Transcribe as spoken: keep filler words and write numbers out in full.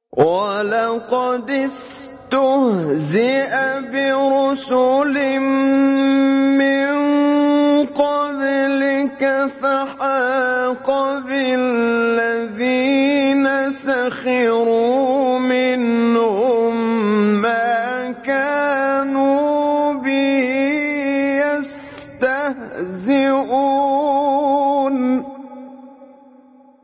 ولقد استهزئ برسل من قبلك فحاق بالذين سخروا